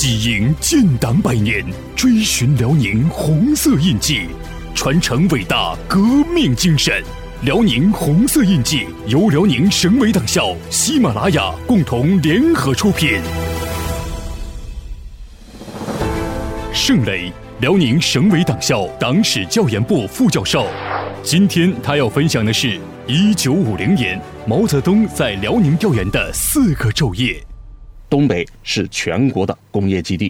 喜迎建党100年，追寻辽宁红色印记，传承伟大革命精神。辽宁红色印记由辽宁省委党校、喜马拉雅共同联合出品。盛磊，辽宁省委党校党史教研部副教授。今天他要分享的是1950年毛泽东在辽宁调研的4个昼夜。 东北是全国的工业基地。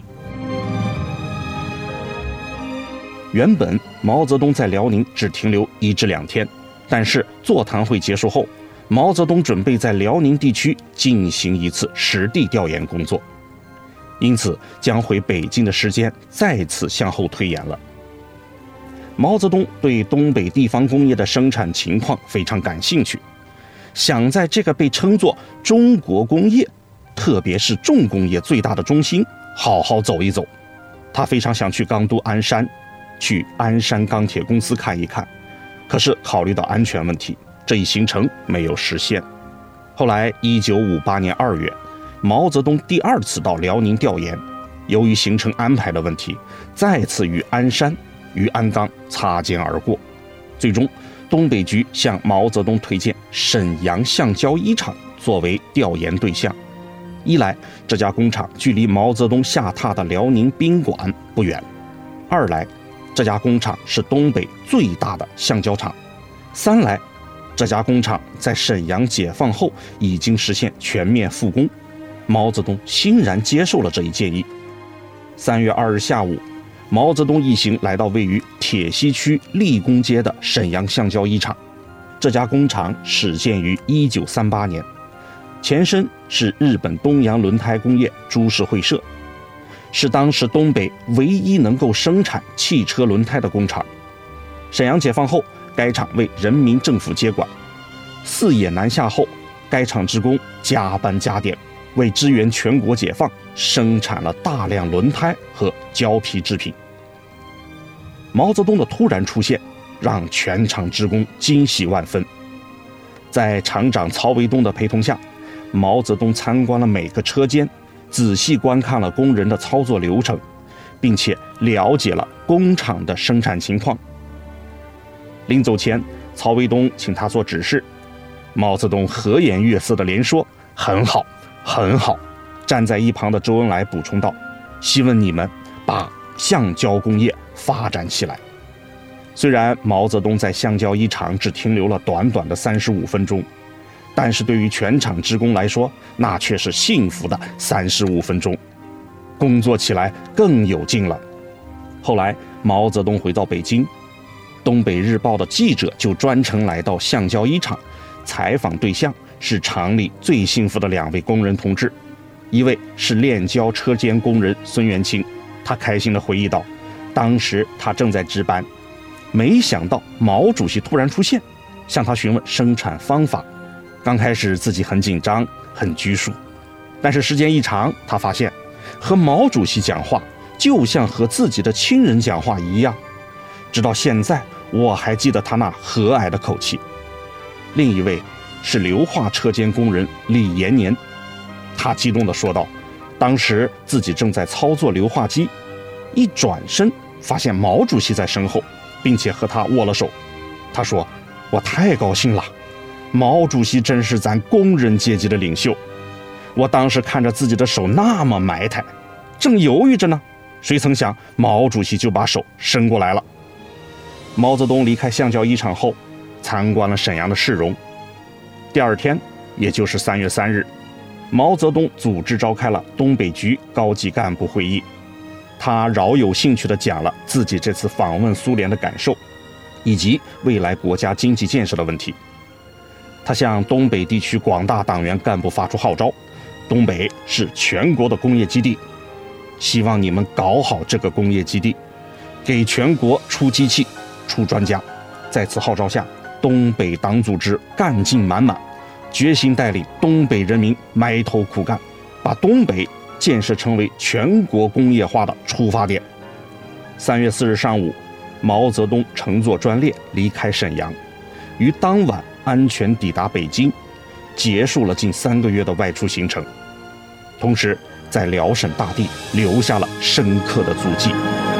原本毛泽东在辽宁只停留1至2天，但是座谈会结束后，毛泽东准备在辽宁地区进行一次实地调研工作，因此将回北京的时间再次向后推延了。毛泽东对东北地方工业的生产情况非常感兴趣，想在这个被称作中国工业，特别是重工业最大的中心好好走一走。他非常想去钢都鞍山，去鞍山钢铁公司看一看，可是考虑到安全问题，这一行程没有实现。后来1958年2月，毛泽东第2次到辽宁调研，由于行程安排的问题，再次与鞍山、与鞍钢擦肩而过。最终东北局向毛泽东推荐沈阳橡胶一厂作为调研对象。一来，这家工厂距离毛泽东下榻的辽宁宾馆不远；二来，这家工厂是东北最大的橡胶厂；三来，这家工厂在沈阳解放后已经实现全面复工。毛泽东欣然接受了这一建议。3月2日下午，毛泽东一行来到位于铁西区立功街的沈阳橡胶一厂。这家工厂始建于1938年，前身是日本东洋轮胎工业株式会社，是当时东北唯一能够生产汽车轮胎的工厂。沈阳解放后，该厂为人民政府接管。四野南下后，该厂职工加班加点，为支援全国解放，生产了大量轮胎和胶皮制品。毛泽东的突然出现，让全厂职工惊喜万分。在厂长曹维东的陪同下，毛泽东参观了每个车间，仔细观看了工人的操作流程，并且了解了工厂的生产情况。临走前，曹维东请他做指示，毛泽东和颜悦色地连说：“很好，很好。”站在一旁的周恩来补充道：“希望你们把橡胶工业发展起来。”虽然毛泽东在橡胶一厂只停留了短短的35分钟，但是对于全厂职工来说，那却是幸福的35分钟，工作起来更有劲了。后来毛泽东回到北京，东北日报的记者就专程来到橡胶一厂，采访对象是厂里最幸福的2位工人同志，一位是炼胶车间工人孙元清，他开心地回忆道，当时他正在值班，没想到毛主席突然出现，向他询问生产方法。刚开始自己很紧张，很拘束，但是时间一长，他发现和毛主席讲话就像和自己的亲人讲话一样。直到现在，我还记得他那和蔼的口气。另一位是硫化车间工人李延年，他激动地说道，当时自己正在操作硫化机，一转身发现毛主席在身后，并且和他握了手。他说，我太高兴了，毛主席真是咱工人阶级的领袖。我当时看着自己的手那么埋汰，正犹豫着呢，谁曾想毛主席就把手伸过来了。毛泽东离开橡胶一厂后，参观了沈阳的市容。第2天，也就是3月3日，毛泽东组织召开了东北局高级干部会议。他饶有兴趣地讲了自己这次访问苏联的感受，以及未来国家经济建设的问题。他向东北地区广大党员干部发出号召，东北是全国的工业基地，希望你们搞好这个工业基地，给全国出机器、出专家。在此号召下，东北党组织干劲满满，决心带领东北人民埋头苦干，把东北建设成为全国工业化的出发点。3月4日上午，毛泽东乘坐专列离开沈阳，于当晚安全抵达北京，结束了近3个月的外出行程。同时， 在辽沈大地留下了深刻的足迹。